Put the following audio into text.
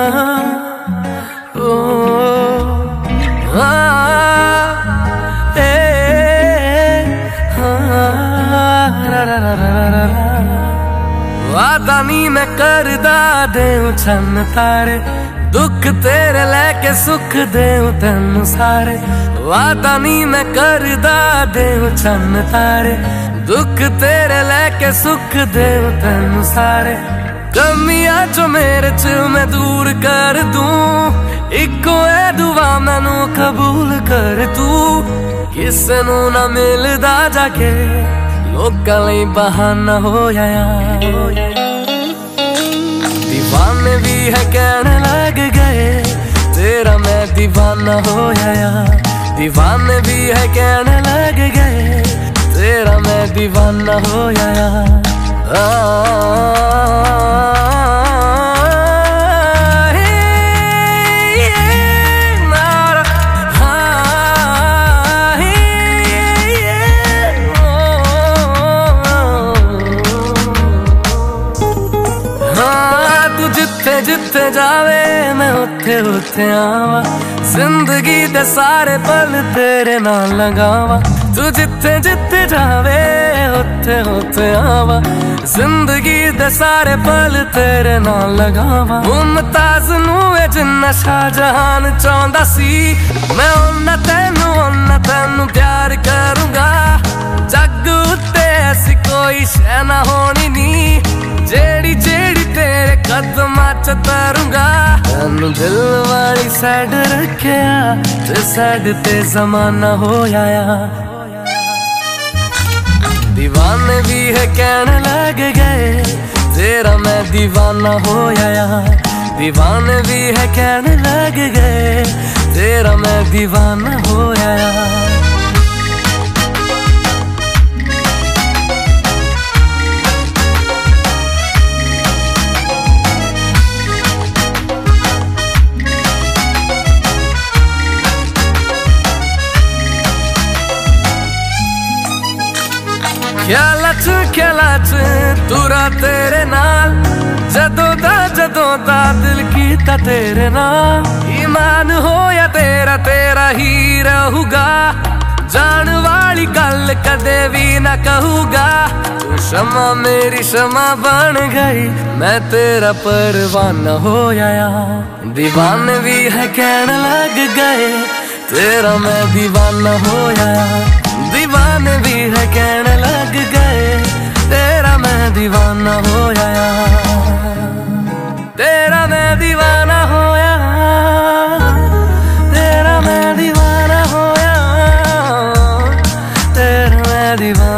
वादा नी मैं करदा देऊं छन तारे, दुख तेरे लेके सुख देऊं तेनू सारे। वादा नी मैं करदा देऊं छन तारे, दुख तेरे लेके सुख देऊं तेनू सारे। कमियां जो मेरे च मैं दूर कर दूं, इको है दुआ मैनू कबूल कर तू। किसे नू ना मिलदा जाके लोकां लई बहाना होया। दीवाने भी है कहने लग गए तेरा मैं दीवाना होया। दीवाने भी है कहने लग गए तेरा मैं दीवाना होया। जिथे जिथे जावे मैं उथे उथे आवा, जिंदगी दे सारे पल तेरे नाल लगावा। तू जिथे जिथे जावे उथे उथे आवा, जिंदगी दे सारे पल तेरे नाल लगावा। मुमताज नू जिन्ना शाहजहान चाहंदा सी, मैं उन्ना तेनू प्यार करूंगा। जग उत्ते ऐसी कोई शै ना होनी नी, जेड़ी जेड़ी तेरे कदमां च तरूंगा। तैनू दिल वाली साइड रखिया ते साइड ते जमाना होया। दीवाने भी है कहने लग गए तेरा मैं दीवाना होया। दीवाने भी है कहने लग गए तेरा मैं दीवाना होया। ख्याला च तुरा तेरे नाल, जदों दा दिल कीता तेरे नाल। ईमान होया तेरा तेरा ही रहूगा, जान वाली गल कदे भी ना कहूगा। तू शमा मेरी शमा बन गई, मैं तेरा परवाना होया। दीवाने भी है कहने लग गए तेरा मैं दीवाना होया। दीवाने भी है कहने लग गए तेरा मैं दीवाना होया। तेरा मैं दीवाना होया, तेरा मैं दीवाना होया, तेरा मैं दीवाना।